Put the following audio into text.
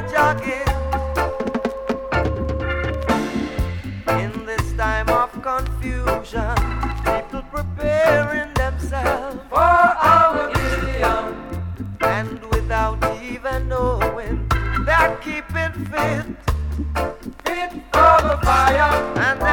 jogging in this time of confusion. People preparing themselves for our Gideon, and without even knowing, they're keeping fit for the fire. And